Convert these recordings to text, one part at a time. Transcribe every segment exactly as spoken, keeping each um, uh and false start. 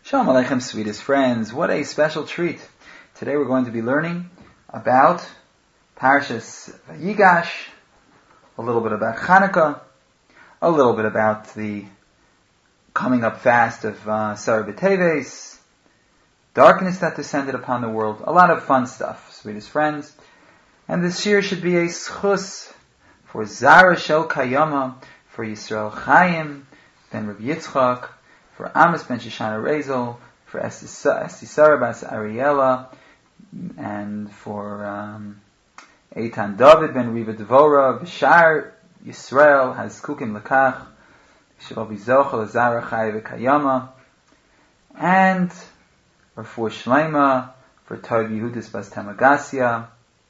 Shalom Aleichem, sweetest friends. What a special treat. Today we're going to be learning about Parshas Vayigash, a little bit about Chanukah, a little bit about the coming up fast of uh, Sar B'Teves, darkness that descended upon the world, a lot of fun stuff, sweetest friends. And this year should be a schus for Zara Shel Kayama, for Yisrael Chaim, ben Rabbi Yitzchak, for Amos ben Shoshana Rezel, for Esti Sarah bas Ariela, and for um, Eitan David ben Riva Devora, B'Shar Yisrael has Kukim Lekach, Shall be Zochel Zara Chai V'Kayama, and for Shlema, for Tov Yehudis bas Tamagasia,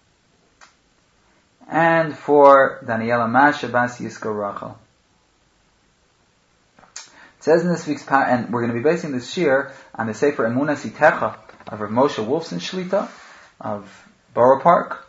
and for Daniela Masha bas Yisco Rachel. It says in this week's pa- and we're going to be basing this shir on the Sefer Emunas Itecha of Rav Moshe Wolfson Shlita of Borough Park,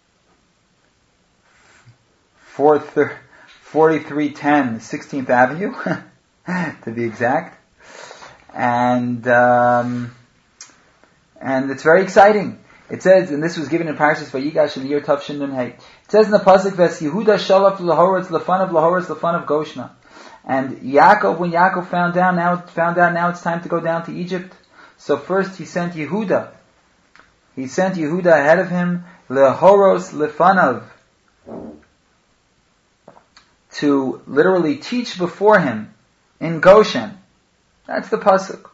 forty-three ten sixteenth Avenue, to be exact, and um, and it's very exciting. It says, and this was given in Parashas Vayigash in the year Tav Shin Nun Hey. It says in the pasuk, "Ves Yehuda shalaf lahoretz lefanav lahoretz lefanav Goshna." And Yaakov, when Yaakov found down, now found out now it's time to go down to Egypt. So first he sent Yehuda. He sent Yehuda ahead of him, lehoros lefanav, to literally teach before him in Goshen. That's the pasuk.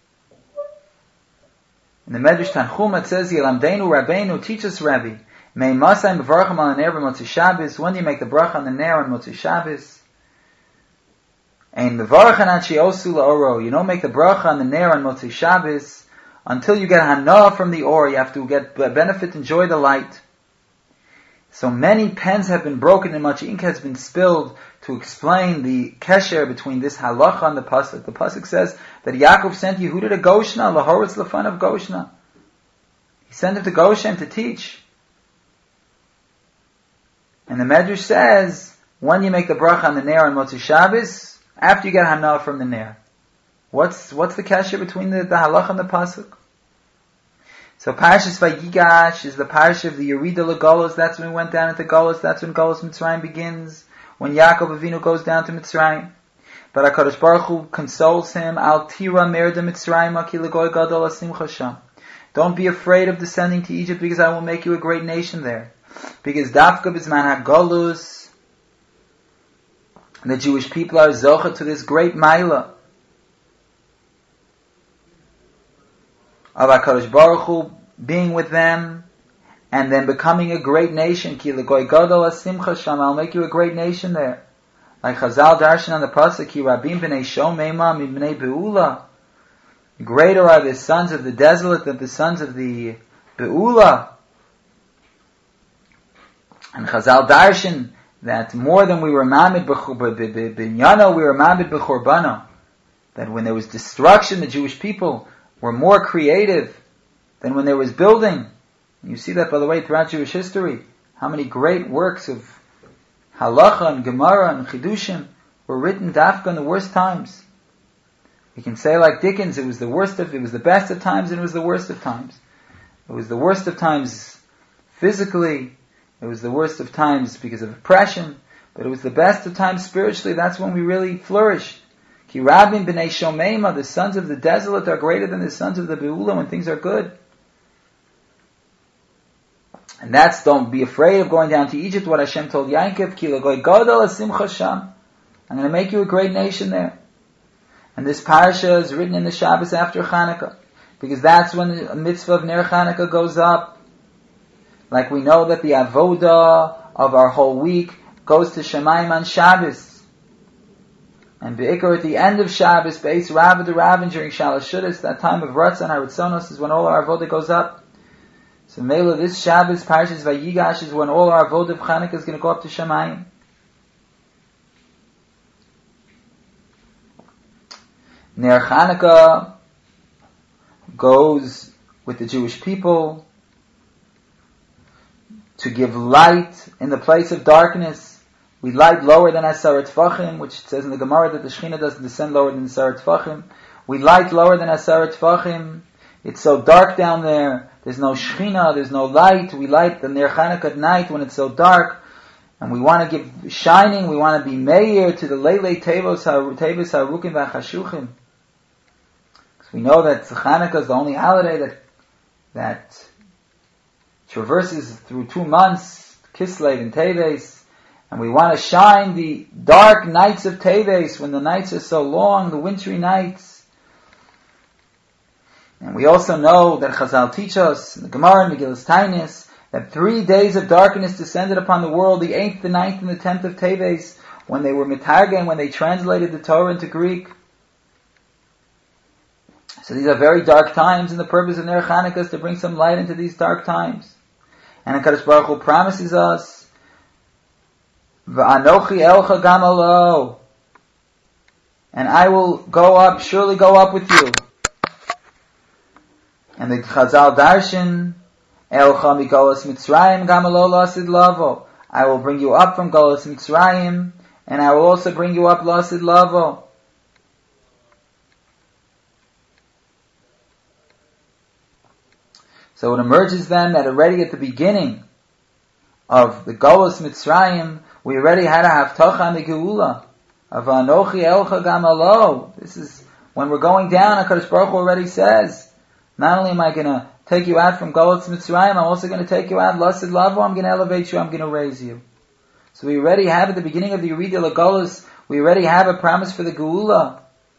In the Medrash Tanchuma it says, Yelamdeinu Rabbeinu, teach us Rabbi. Mei masayim b'varachim al ner b'motzi Shabbos. When do you make the bracha on the ner on Motzi Shabbos? And the varachanat she'osu la'oro. You don't make the bracha on the ner on Motzi Shabbos until you get hana from the or. You have to get benefit, enjoy the light. So many pens have been broken and much ink has been spilled to explain the kesher between this halacha and the pasuk. The pasuk says that Yaakov sent Yehuda to Goshna, lahoretz lefan of Goshna. He sent him to Goshen to teach. And the Medrash says, when you make the bracha on the ner on Motzi Shabbos, after you get hana from the ner. What's what's the kesher between the, the halacha and the pasuk? So Parashas Vayigash is the parasha of the Yerida L'Golos. That's when we went down into Golos. That's when Golos Mitzrayim begins. When Yaakov Avinu goes down to Mitzrayim. But HaKadosh Baruch Hu consoles him. Al tira merda Mitzrayim ki legoy gadol asimcha sham. Don't be afraid of descending to Egypt because I will make you a great nation there. Because Dafka Bizman HaGolus, the Jewish people are zocha to this great maila of HaKadosh Baruch Hu being with them and then becoming a great nation. Ki legoy gadol asimcha sham. I'll make you a great nation there. Like Chazal Darshan on the pasuk, Ki rabim b'nei shomema mibnei be'ula. Greater are the sons of the desolate than the sons of the be'ula. And Chazal Darshan that more than we were mamid b'binyano, we were mamid b'chorbano. That when there was destruction, the Jewish people were more creative than when there was building. You see that, by the way, throughout Jewish history. How many great works of halacha and gemara and chidushim were written dafka in the worst times. We can say like Dickens, it was the worst of, it was the best of times and it was the worst of times. It was the worst of times physically. It was the worst of times because of oppression, but it was the best of times spiritually. That's when we really flourished. Ki rabim b'nei shomeima, the sons of the desolate are greater than the sons of the beula when things are good. And that's, don't be afraid of going down to Egypt, what Hashem told Yaakov, Ki legoy gadol asimcha sham. I'm going to make you a great nation there. And this parasha is written in the Shabbos after Chanukah, because that's when the mitzvah of Ner Chanukah goes up. Like we know that the avoda of our whole week goes to Shemayim on Shabbos. And Be'ikar at the end of Shabbos, Be'ez Rav the Rav during Shalosh Shudas, that time of Ratzon Haritzonos is when all our avoda goes up. So Mela, this Shabbos, Parashas Vayigash, is when all our avoda of Chanukah is going to go up to Shemayim. Ner Chanukah goes with the Jewish people to give light in the place of darkness. We light lower than Asar Tfachim, which says in the Gemara that the Shekhinah doesn't descend lower than Asar Tfachim. We light lower than Asar Tfachim. It's so dark down there. There's no Shechina, there's no light. We light the Ner Chanukah at night when it's so dark. And we want to give shining, we want to be Meir to the Leilei Tevos HaRukim VaChashuchim. Because we know that Chanukah is the only holiday that, that traverses through two months, Kislev and Teves. And we want to shine the dark nights of Teves when the nights are so long, the wintry nights. And we also know that Chazal teach us, in the Gemara and Megillas Tainis, that three days of darkness descended upon the world, the eighth, the ninth, and the tenth of Teves, when they were mitargem, when they translated the Torah into Greek. So these are very dark times, and the purpose of Ner Chanukah is to bring some light into these dark times. And HaKadosh Baruch Hu promises us, V'anochi elcha gam alo, and I will go up, surely go up with you. And the Chazal Darshan, elcha migolas Mitzrayim gam alo lasid lavo, I will bring you up from Golas Mitzrayim, and I will also bring you up lasid lavo. So it emerges then that already at the beginning of the Golas Mitzrayim, we already had a haftacha on the Geula of Anochi Elcha Gam Alo. This is when we're going down. HaKadosh Baruch Hu already says, not only am I going to take you out from Golas Mitzrayim, I'm also going to take you out Lasid Lavo. I'm going to elevate you. I'm going to raise you. So we already have at the beginning of the Yerida Golas, we already have a promise for the Geula.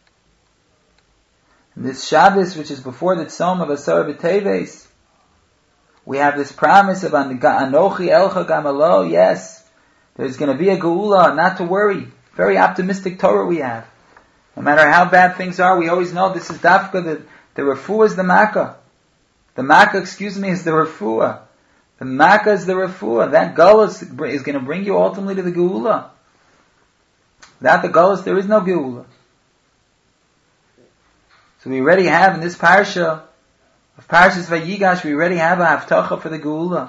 And this Shabbos, which is before the Tzom of Asar B'Teves, we have this promise of Anochi Elcha Gam Alo. Yes, there's going to be a Geula, not to worry. Very optimistic Torah we have. No matter how bad things are, we always know this is Dafka, the, the Refuah is the Makkah. The Makkah, excuse me, is the Refuah. The Makkah is the Refuah. That Gullus is going to bring you ultimately to the Geula. Without the Gullus, there is no Geula. So we already have in this parsha of Parshas Vayigash, we already have a haftacha for the Geula.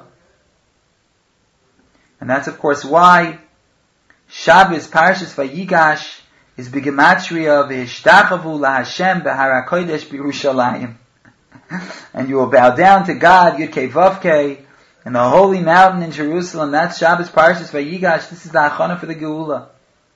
And that's of course why Shabbos Parshas Vayigash is B'gematria v'hishtachavu laHashem b'har HaKodesh b'Yerushalayim. And you will bow down to God, Yud-Kei Vav-Kei, in the holy mountain in Jerusalem. That's Shabbos Parshas Vayigash. This is the Achana for the Geula.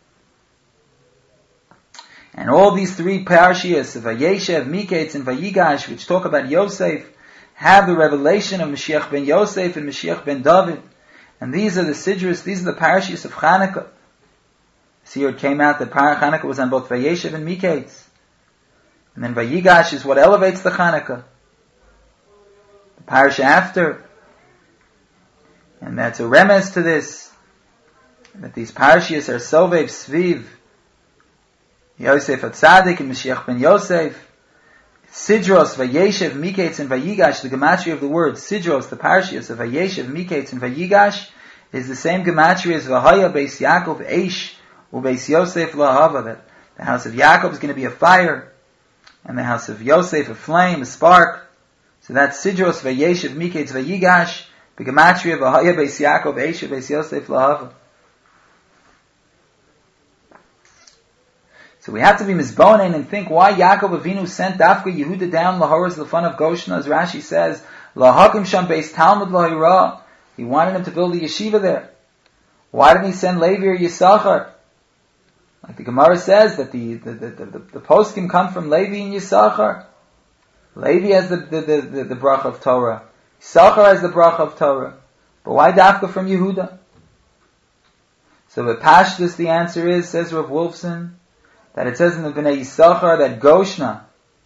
And all these three parshias of Vayeshev, Miketz, and Vayigash, which talk about Yosef, have the revelation of Mashiach ben Yosef and Mashiach ben David. And these are the Sidros, these are the parshias of Chanukah. See here it came out that Chanukah was on both Vayeshev and Miketz. And then Vayigash is what elevates the Chanukah. The parsha after. And that's a remez to this. That these parshias are Sovev Sviv Yosef HaTzadik and Mashiach ben Yosef. Sidros, Vayeshev, Miketz, and Vayigash, the gematria of the word Sidros, the parshias of Vayeshev, Miketz, and Vayigash, is the same gematria as Vahaya, Beis Yaakov, Eish, or Beis Yosef, Lahava, that the house of Yaakov is going to be a fire, and the house of Yosef, a flame, a spark. So that's Sidros, Vayeshev, Miketz, Vayigash, the gematria of Vahaya, Beis Yaakov, Eish, or Beis Yosef, Lahava. So we have to be mizbonen and think why Yaakov Avinu sent Dafka Yehuda down Lahoras Lefan of Goshen, as Rashi says, Lahakim Sham Beis Talmud Lahira. He wanted him to build a yeshiva there. Why didn't he send Levi or Yisachar? Like the Gemara says that the the the, the, the, the poskim come from Levi and Yisachar. Levi has the the, the, the, the bracha of Torah. Yisachar has the bracha of Torah. But why Dafka from Yehuda? So the Pashtus, the answer is, says Rav Wolfson, that it says in the Bnei Yisachar that Goshna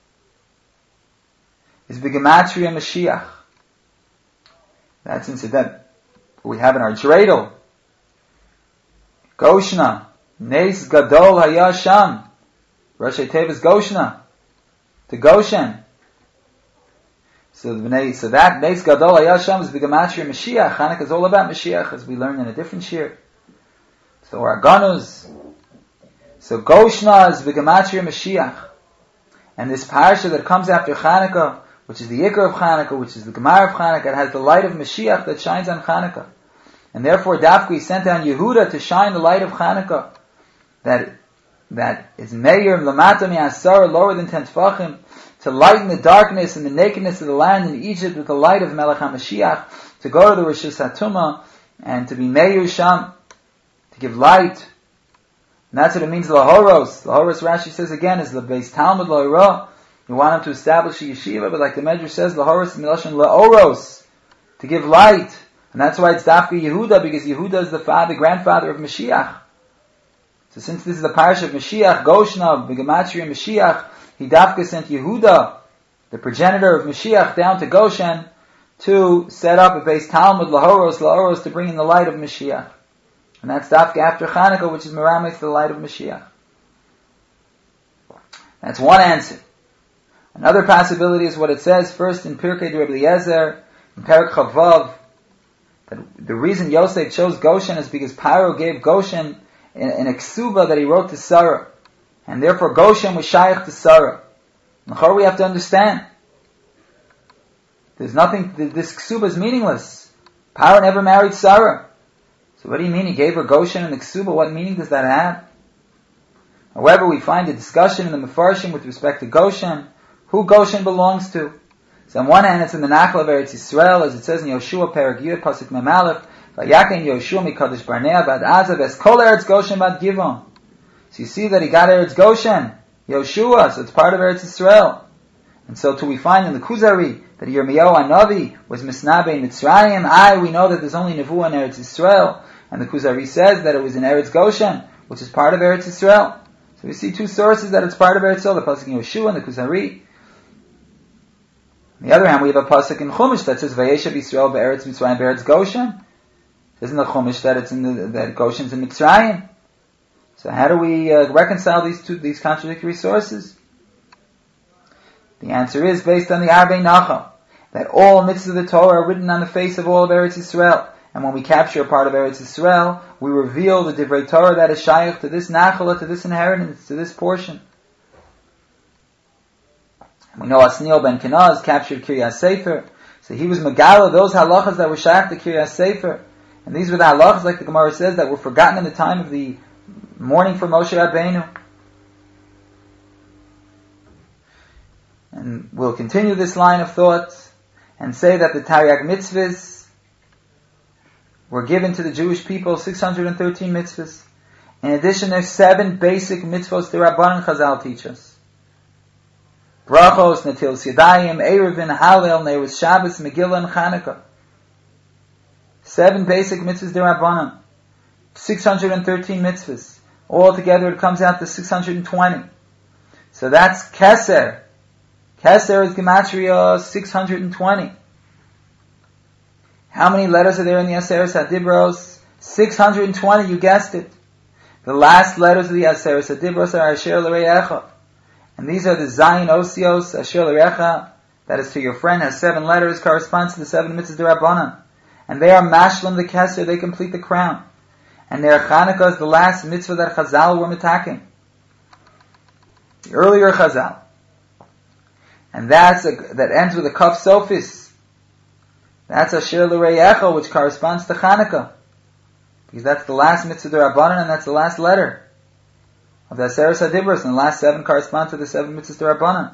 is B'gematria Mashiach. That's incident we have in our dreidel. Goshna, Nes Gadol Haya Sham. Rashi Tevis Goshna, to Goshen. So the Bnei, so that Nes Gadol Haya Sham is B'gematria Mashiach. Chanukah is all about Mashiach, as we learned in a different shir. So our Ganuz. So Goshna is V'gematria Mashiach. And this parsha that comes after Chanukah, which is the Ikar of Chanukah, which is the Gemara of Chanukah, it has the light of Mashiach that shines on Chanukah. And therefore Dafka sent down Yehuda to shine the light of Chanukah. That that is Meir Lamata Mi'asar, lower than ten Tfachim, to lighten the darkness and the nakedness of the land in Egypt with the light of Melech HaMashiach, to go to the Rishus HaTumah, and to be Meir Sham, to give light. And that's what it means, Lahoros. Lahoros, Rashi says again, is the base Talmud Lahora. You want him to establish a yeshiva, but like the Medrash says, Lahoros is Miloshin Laoros, to give light. And that's why it's Dafka Yehuda, because Yehuda is the father, grandfather of Mashiach. So since this is the parish of Mashiach, Goshna, Begematria Mashiach, he Dafka sent Yehuda, the progenitor of Mashiach, down to Goshen to set up a base Talmud, Lahoros, Laoros, to bring in the light of Mashiach. And that's Dafka after Chanukah, which is Meramis, the light of Mashiach. That's one answer. Another possibility is what it says first in Pirkei Rabbi Eliezer, in Perek Chavav, that the reason Yosef chose Goshen is because Paro gave Goshen in a ksuba that he wrote to Sarah. And therefore Goshen was shaykh to Sarah. Nachor, we have to understand. There's nothing, this ksuba is meaningless. Paro never married Sarah. So what do you mean he gave her Goshen in the ksuba? What meaning does that have? However, we find a discussion in the Mefarshim with respect to Goshen, who Goshen belongs to. So on one hand, it's in the Nachal of Eretz Yisrael, as it says in Yoshua, Perek Yud, Pasuk Memalef, Vayaken Yoshua mikadosh Barnea bad Azav es kol Eretz Goshen bad Givon. So you see that he got Eretz Goshen, Yoshua, so it's part of Eretz Yisrael. And so too we find in the Kuzari that Yirmiyahu Hanavi was Misnabe in Mitzrayim. I, we know that there's only Nevuah in Eretz Yisrael, and the Kuzari says that it was in Eretz Goshen, which is part of Eretz Yisrael. So we see two sources that it's part of Eretz Yisrael, the Pasuk in Yoshua and the Kuzari. On the other hand, we have a pasuk in Chumash that says Vayeshev Yisrael be'eretz Mitzrayim be'eretz Goshen. Isn't the Chumash that it's in the, that Goshen's in Mitzrayim? So how do we uh, reconcile these two these contradictory sources? The answer is based on the Arbei Nachal, that all mitzvahs of the Torah are written on the face of all of Eretz Yisrael, and when we capture a part of Eretz Yisrael, we reveal the Divrei Torah that is shaykh to this Nachal, to this inheritance, to this portion. We know Asniel ben Kenaz captured Kiryas Sefer, so he was Megala, those halachas that were shaykh to Kiryas Sefer. And these were the halachas, like the Gemara says, that were forgotten in the time of the mourning for Moshe Rabbeinu. And we'll continue this line of thought and say that the Taryag mitzvahs were given to the Jewish people, six hundred thirteen mitzvahs. In addition, there's seven basic mitzvahs the Rabbanan Chazal teach us. Brachos, Netilas Yadayim, Erevin, Hallel, Neiros Shabbos, Megillah, and Chanukah. Seven basic mitzvahs derabbanan. six hundred thirteen mitzvahs. Altogether it comes out to six hundred twenty. So that's Keser. Keser is Gematria six hundred twenty. How many letters are there in the Aseres HaDibros? six hundred twenty, you guessed it. The last letters of the Aseres HaDibros are Asher L'Reyecha. And these are the Zayin Osios, Asher L'Reyecha, that is to your friend, has seven letters, corresponds to the seven mitzvahs derabbanan. And they are Mashlam the Keser, they complete the crown. And their Chanukah is the last mitzvah that Chazal were mitaking. The earlier Chazal. And that's a, that ends with a Kaf Sofis. That's Asher L'Reyecha, which corresponds to Chanukah. Because that's the last mitzvah derabbanan, and that's the last letter of the Aseres HaDibros, and the last seven correspond to the seven mitzvahs derabbanan.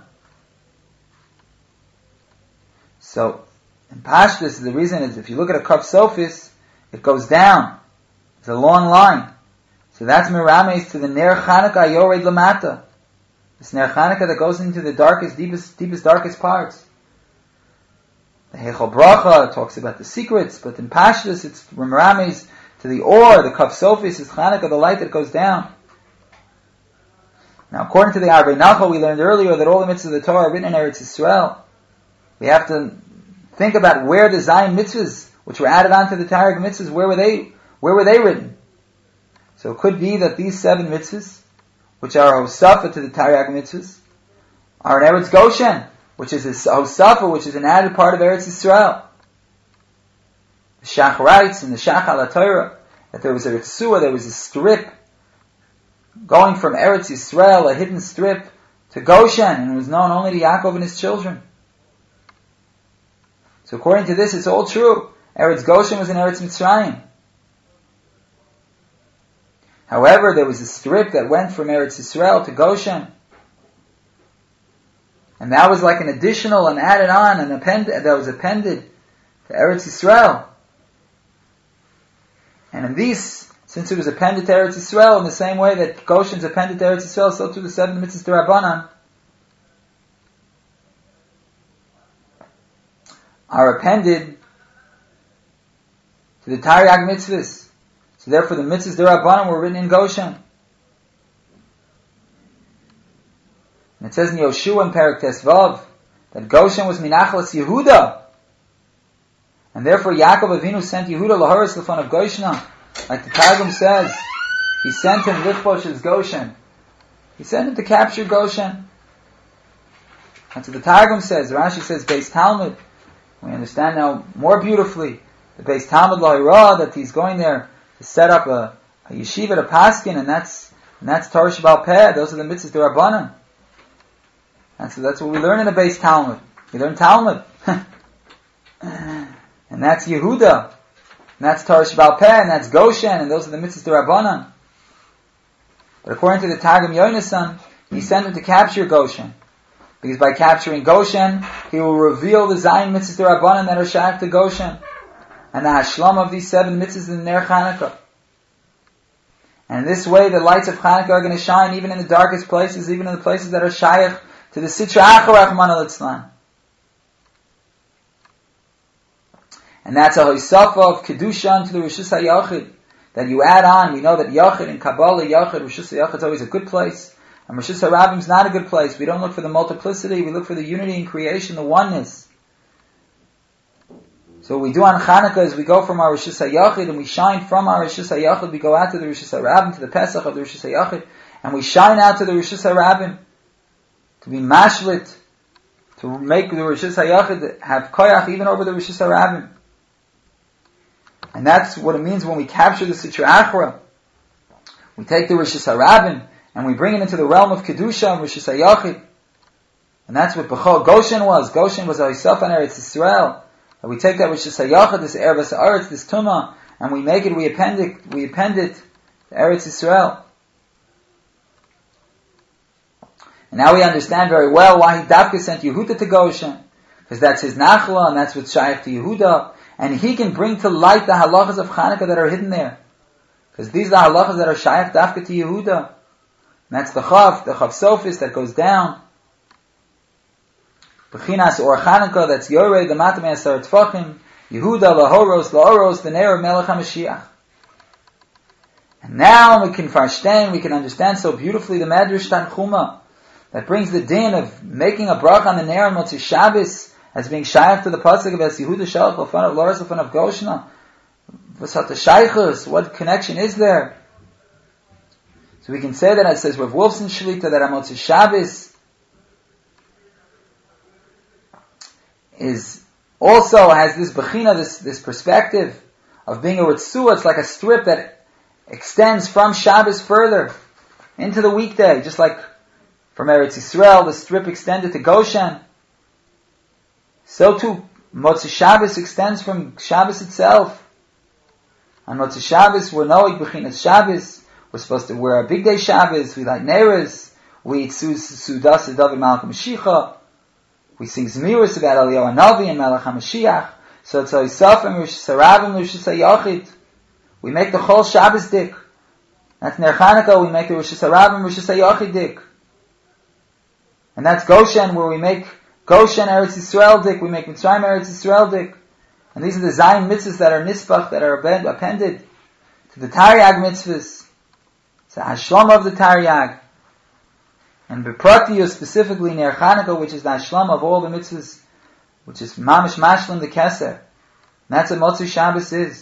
So, in Pashtus, the reason is, if you look at a Kaf Sofis, it goes down. It's a long line. So that's Mirames to the Ner Chanukah Yored Lamata. This Ner Chanukah that goes into the darkest, deepest, deepest, darkest parts. The Heichal Bracha talks about the secrets, but in Pashtus, it's Mirames to the Or, the Kaf Sofis is Chanukah, the light that goes down. Now, according to the Arbei Nachal, we learned earlier that all the mitzvahs of the Torah are written in Eretz Yisrael. We have to think about where the Zayin mitzvahs, which were added on to the Taryag mitzvahs, where were they, where were they written? So it could be that these seven mitzvahs, which are Hosafa to the Taryag mitzvahs, are in Eretz Goshen, which is a Hosafa, which is an added part of Eretz Yisrael. The Shach writes in the Shach al Torah that there was a Ritzua, there was a strip, going from Eretz Yisrael, a hidden strip, to Goshen, and it was known only to Yaakov and his children. So according to this, it's all true. Eretz Goshen was in Eretz Mitzrayim. However, there was a strip that went from Eretz Yisrael to Goshen. And that was like an additional and added on, and append- that was appended to Eretz Yisrael. And in these, since it was appended to Eretz Yisrael in the same way that Goshen's appended to Eretz Yisrael, so too the seven mitzvahs d'Rabbanan are appended to the Taryag mitzvahs. So therefore the mitzvahs d'Rabbanan were written in Goshen. And it says in Yoshua in Perek Tesvav that Goshen was Minachlas Yehuda. And therefore Yaakov Avinu sent Yehuda Laharis Lefon of Goshen. Like the Targum says, he sent him Lichbosh's Goshen. He sent him to capture Goshen. That's what the Targum says. Rashi says Beis Talmud. We understand now more beautifully the Beis Talmud Lahira, that he's going there to set up a, a yeshiva, a paskin, and that's and that's Torah Shebal Peh. Those are the mitzvahs d'Rabbanan. That's that's what we learn in the Beis Talmud. We learn Talmud, and that's Yehuda, and that's Torah Shebal Peh, and that's Goshen, and those are the mitzvahs d'Rabbanan. But according to the Targum Yonasan, he sent him to capture Goshen, because by capturing Goshen, he will reveal the Zayin mitzvahs d'Rabbanan that are shaykh to Goshen, and the hashlam of these seven mitzvahs in Ner Chanukah. And in this way, the lights of Chanukah are going to shine even in the darkest places, even in the places that are shaykh to the Sitra Achar Rachmana Litzlan. And that's a Hoysafa of Kedushan to the Rishus HaYachid, that you add on. We know that Yachid in Kabbalah, Yachid, Rishus HaYachid is always a good place, and Rishus HaRabim is not a good place. We don't look for the multiplicity, we look for the unity in creation, the oneness. So what we do on Chanukah is we go from our Rishus HaYachid and we shine from our Rishus HaYachid, we go out to the Rishus HaRabim, to the Pesach of the Rishus HaYachid, and we shine out to the Rishus HaRabim, to be mashlit, to make the Rishus HaYachid have koyach even over the Rishus HaRabim. And that's what it means when we capture the Sitra Achra. We take the Rishus HaRabim and we bring it into the realm of Kedusha and Rishus HaYachid. And that's what Bechol Goshen was. Goshen was Ha'isaf on Eretz Yisrael. And we take that Rishus HaYachid, this Eretz Ha'aretz, this Tumah, and we make it, we append it, we append it to Eretz Yisrael. And now we understand very well why he Dafka sent Yehuda to Goshen. Because that's his Nachla, and that's what's shaykh to Yehuda. And he can bring to light the halachas of Chanukah that are hidden there. Because these are the halachas that are shaykh Dafka to Yehuda. And that's the Chav, the Chav Sofis that goes down. Bechinas or Chanukah, that's Yoreh, the Matamei Asar Tfachim, Yehuda, Lahoros, Laoros, the Ner of Melech HaMashiach. And now we can understand, we can understand so beautifully the Medrash Tanchuma, that brings the din of making a brach on the Ner on Motzei Shabbos as being shaykh to the pasuk of Es Yehuda Shalach L'fanav Loras L'fanav Goshna. V'sat Shaychus, what connection is there? So we can say that it says Rav Wolfson Shlita that on Motzei Shabbos is also has this bechina, this this perspective of being a ritzua. It's like a strip that extends from Shabbos further into the weekday, just like from Eretz Yisrael, the strip extended to Goshen. So too, Motzei Shabbos extends from Shabbos itself. On Motzei Shabbos, we're knowing Bechinas Shabbos. We're supposed to wear a big day Shabbos. We light Neiros. We eat Sudas David Malach Mashiach. We sing Zmiris about Eliyahu Hanavi and Melech HaMashiach. So it's Ha'isaf and Rishus HaRabim, Rishus HaYachid. We make the whole Shabbos dik. That's Ner Chanukah, we make the Rishus HaRabim, Rishus HaYachid dik. And that's Goshen, where we make Goshen Eretz Yisrael dik, we make Mitzrayim Eretz Yisrael dik. And these are the Zayin mitzvahs that are nispach, that are appended to the Taryag mitzvahs. It's the Hashlam of the Taryag. And Bepratiyu specifically Ner Chanukah, which is the Hashlam of all the mitzvahs, which is Mamish Mashlim the Keser. And that's what Motzei Shabbos is.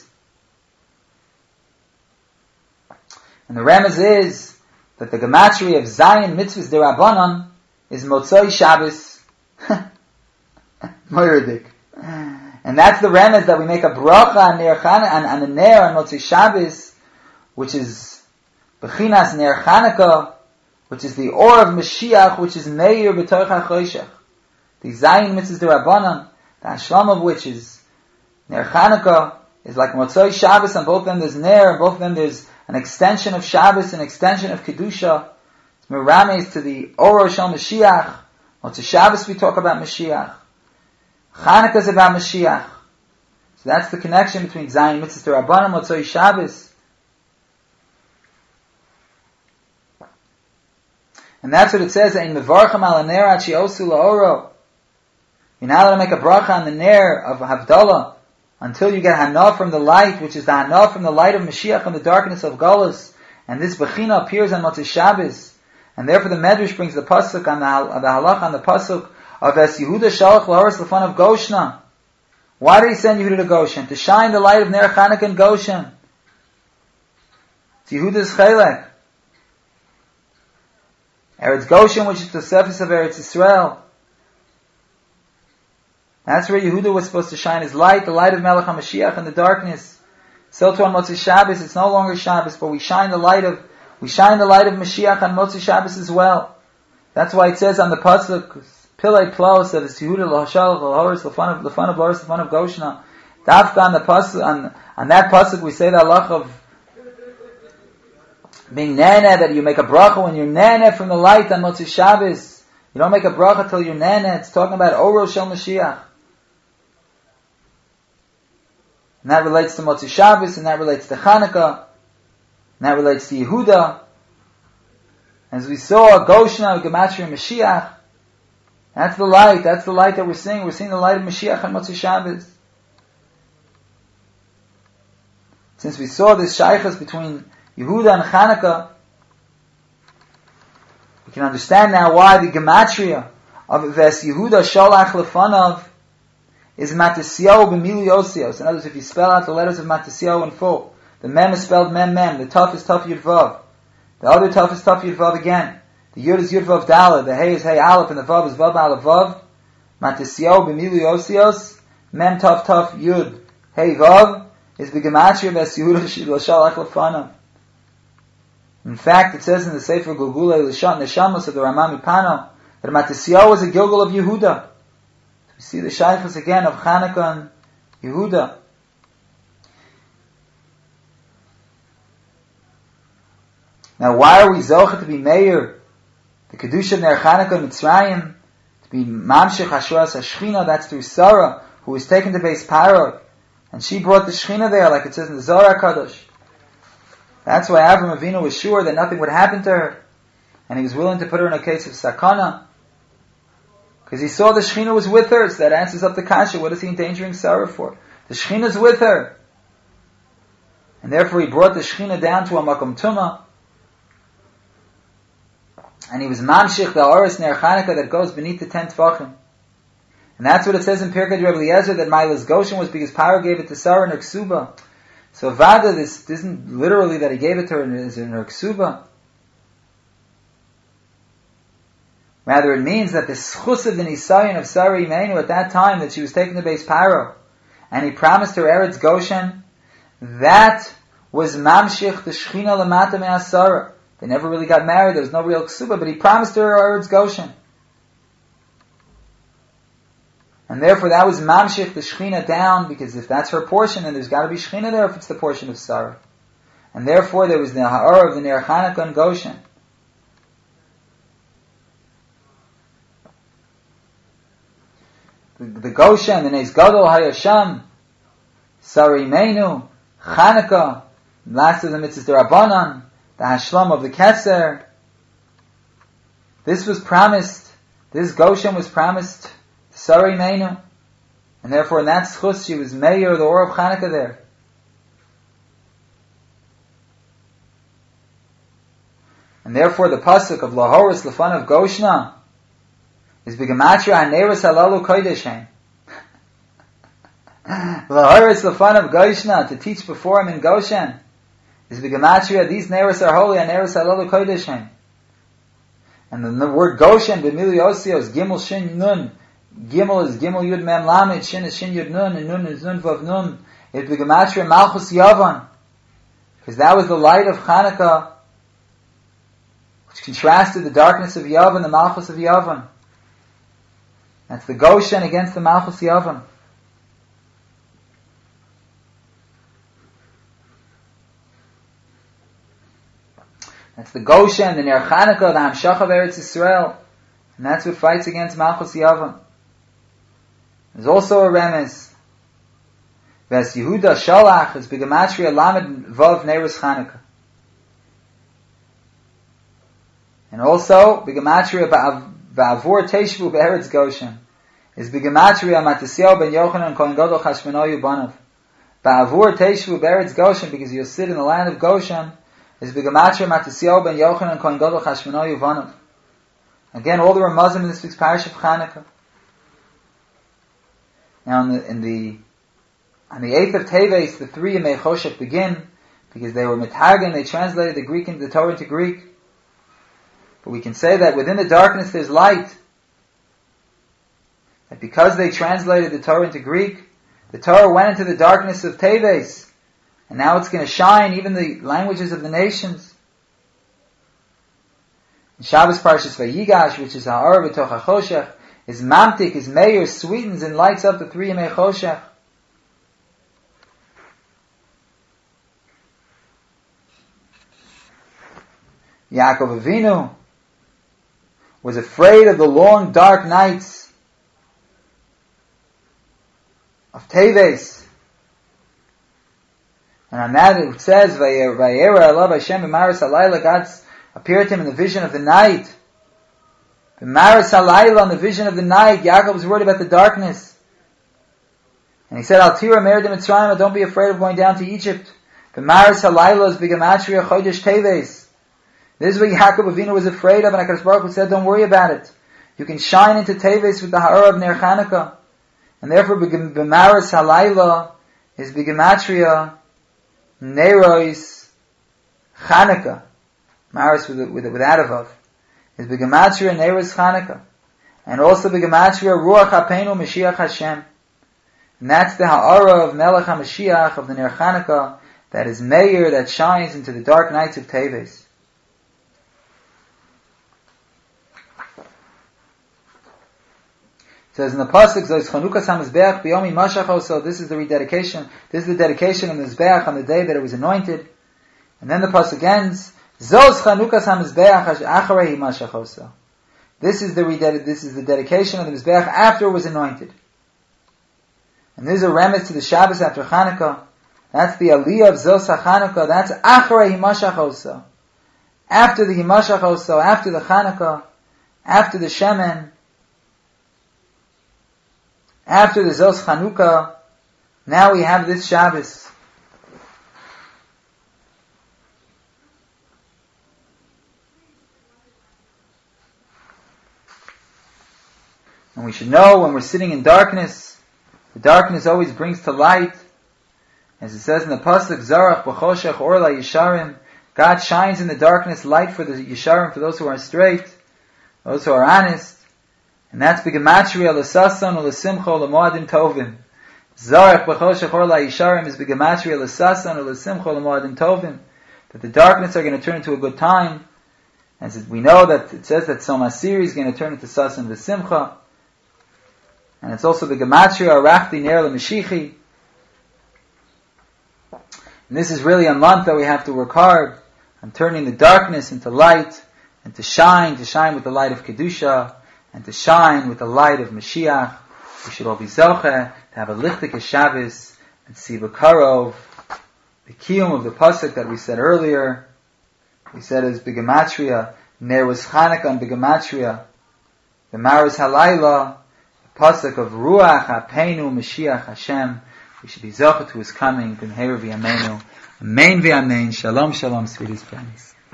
And the remez is that the gematria of Zayin mitzvahs d'Rabbanan is Motzei Shabbos. Moiradik. And that's the remez that we make a bracha on Ner Chanukah, on, on the Ner on Motzei Shabbos, which is Bechinas Ner Chanukah, which is the Or of Mashiach, which is Meir B'toich HaChoshech. The Zayin mitzvahs d'Rabbanan, the Hashlam of which is Ner Chanukah, is like Motzei Shabbos, and both of them there's Ner, and both of them there's an extension of Shabbos, an extension of Kedusha. It's Merames to the Oro Shel Mashiach. Well, to Shabbos we talk about Mashiach. Chanukah is about Mashiach. So that's the connection between Zayin Mitzvah Rabbanim, Motzoi Shabbos. And that's what it says, Ein mevarchem al haner ad she'osu la'oro. You're not allowed to make a bracha on the ner of Havdalah until you get hana from the light, which is the hana from the light of Mashiach and the darkness of Galus. And this bechina appears on Motzei Shabbos. And therefore the Medrash brings the pasuk on the, the halach on the pasuk of Es Yehuda Shalach Lahoros Lefan of Goshna. Why did he send Yehuda to Goshen? To shine the light of Ner Chanukah in Goshen. It's Yehuda's chelek. Eretz Goshen, which is the surface of Eretz Yisrael. That's where Yehuda was supposed to shine his light, the light of Melech HaMashiach in the darkness. So too on Motzei Shabbos, it's no longer Shabbos, but we shine the light of, we shine the light of Mashiach on Motzei Shabbos as well. That's why it says on the pasuk, Pilei Plos, that it's Yehuda L'Hashal, L'Horis, L'Fan of, L'Fan of Loris, L'Fan of Goshna. Dafka on the pasuk, on, on that pasuk we say the halach of being nana, that you make a bracha when you're nana from the light on Motzei Shabbos. You don't make a bracha till you're nana. It's talking about Oro Shel Mashiach. And that relates to Motzei Shabbos, and that relates to Chanukah, and that relates to Yehuda. As we saw, Goshna, Gematria, Mashiach. That's the light. That's the light that we're seeing. We're seeing the light of Mashiach on Motzei Shabbos. Since we saw this shaychus between Yehuda and Chanukah, we can understand now why the gematria of Ves Yehuda Sholach Lefanav is Matisyahu b'Mili Osios. In other words, if you spell out the letters of Matisyahu in full, the Mem is spelled Mem Mem, the Taf is Taf Yud Vav, the other Taf is Taf Yud Vav again, the Yud is Yud Vav Daled, the Hey is Hey Aleph, and the Vav is Vav Aleph Vav. Matisyahu b'Mili Osios, Mem Taf Taf Yud Hey Vav is the gematria of Ves Yehuda Sholach Lefanav. In fact, it says in the Sefer Gulgulei L'Shan Neshamos of the Ramah Mipano that Matisyahu was a Gilgul of Yehuda. So we see the shaykhus again of Chanukah and Yehuda. Now, why are we zochah to be mayor, the kedusha ner Chanukah in Mitzrayim, to be mamshich hashras hashchina? That's through Sarah, who was taken to Beis Paroi, and she brought the shchina there, like it says in the Zohar Kadosh. That's why Avram Avinu was sure that nothing would happen to her, and he was willing to put her in a case of sakana, because he saw the Shekhinah was with her. So that answers up the kasha. What is he endangering Sarah for? The Shekhinah is with her, and therefore he brought the Shekhinah down to a makom tumah, and he was mamshich the oris ner Chanukah that goes beneath the ten tefachim. And that's what it says in Pirkei Rebbe Eliezer, that Milas Goshen was because Paro gave it to Sarah in her ksuba. So Vada, this isn't literally that he gave it to her as in her ksuba. Rather, it means that the schus of the nisayon of Sarah Imeinu at that time, that she was taken to Beis Paro, and he promised her Eretz Goshen, that was mamshich the shechina lamata me'asara. They never really got married. There was no real ksuba, but he promised her Eretz Goshen. And therefore that was mamshich the shechina down, because if that's her portion, then there's got to be shechina there if it's the portion of Sarah. And therefore there was the ha'or of the Ner Chanukah and Goshen. The, the Goshen, the Nes Gadol Hayasham, Sarah Imeinu, Chanukah, last of the mitzvahs D'Rabbanan, the Hashlam of the Keser. This was promised, this Goshen was promised Sarah Imeinu, and therefore in that schus she was mayor, the Or of Chanukah there. And therefore the pasuk of Lahoris Lefan of Goshna is B'gematria Haneris Halalu Koydeshem. Lahoris Lefan of Goshna, to teach before him in Goshen, is B'gematria, these Neris are holy, Haneris Halalu Koydeshem. And then the word Goshen, B'mili Osios, Gimel Shin Nun, Gimel is Gimel Yud Mem Lamed, Shin is Shin Yud Nun, and Nun is Nun Vav Nun. It's the Gematria Malchus Yavan, because that was the light of Chanukah, which contrasted the darkness of Yavan, the Malchus of Yavan. That's the Goshen against the Malchus Yavan. That's the Goshen, the Ner Chanukah, the Hamshach of Eretz Yisrael. And that's what fights against Malchus Yavam. There's also a remez. Ves Yehuda Shalach is Begematria Lamed Vav Neirus Chanukah. And also, Begematria Ba'avur Teshvu Be'eretz Goshen is Begematria Matisyahu Ben Yochanan Kohen Gadol Chashmonayu Banav. Ba'avur Teshvu Be'eretz Goshen, because you'll sit in the land of Goshen, is Begematria Matisyahu Ben Yochanan Kohen Gadol Chashmonayu Banav. Again, all the Ramazim in this week's parish of Chanukah. Now, in the, in the on the eighth of Teves, the three Yemei Choshech begin, because they were Mitagan, they translated the Greek into the Torah into Greek. But we can say that within the darkness there's light. That because they translated the Torah into Greek, the Torah went into the darkness of Teves, and now it's going to shine even the languages of the nations. In Shabbos Parshas Vayigash, which is Ha'or B'toch HaChoshech, is mamtik, is meir, sweetens and lights up the three Yemei Choshech. Yaakov Avinu was afraid of the long dark nights of Teves. And on that it says, Vayera Alav Hashem b'maris halayla, God appeared to him in the vision of the night. B'maris halayla, in the vision of the night, Yaakov was worried about the darkness. And he said, Al tira me'er de Mitzrayim, don't be afraid of going down to Egypt. B'maris halayla is b'gematria chodesh Teves. This is what Yaakov Avinu was afraid of, and HaKadosh Baruch Hu said, don't worry about it. You can shine into Teves with the Ha'or of Ner Chanukah. And therefore, b'maris halayla is b'gematria Nerois Chanukah. Maris with, with, without a vav. Is b'gematria Nerois Chanukah. And also b'gematria Ruach HaPeinu Mashiach Hashem. And that's the Ha'ara of Melech HaMashiach, of the Ner Chanukah, that is Meir, that shines into the dark nights of Teves. It says in the pasuk, "Zos Chanukas HaMizbeach B'Yom Yimashach." So this is the rededication. This is the dedication of the Mizbeach on the day that it was anointed. And then the pasuk ends, "Zos Chanukas HaMizbeach Acharei Yimashach." This is the reded- This is the dedication of the Mizbeach after it was anointed. And this is a remez to the Shabbos after Chanukah. That's the Aliyah of Zos HaChanukah. That's Acharei Yimashach. After the Yimashach, after the Chanukah, after the Shemen. After the Zos Chanukah, now we have this Shabbos. And we should know when we're sitting in darkness, the darkness always brings to light. As it says in the Pasuk, Zarach b'choshech or la yisharim, God shines in the darkness, light for the yisharim, for those who are straight, those who are honest. And that's b'gematria l'sasan u'l'simcha u'l'moadim tovim. Zarech b'choshech or la'isharim is b'gematria l'sasan u'l'simcha u'l'moadim tovim. That the darkness are going to turn into a good time. As we know that it says that Somasiri is going to turn into sasan v'simcha. And it's also b'gematria arachti ner l'mashichi. And this is really a month that we have to work hard on turning the darkness into light, and to shine, to shine with the light of Kedusha, and to shine with the light of Mashiach. We should all be zocheh to have a lichtik Shabbos and see b'karov the kiyum of the pasuk that we said earlier. We said as b'gematria ner was Chanukah and b'gematria the maris halayla, the pasuk of Ruach HaPeinu Mashiach Hashem. We should be zocheh to His coming. B'mheir v'yameinu. Amen v'amen. Shalom shalom, sweetest friends.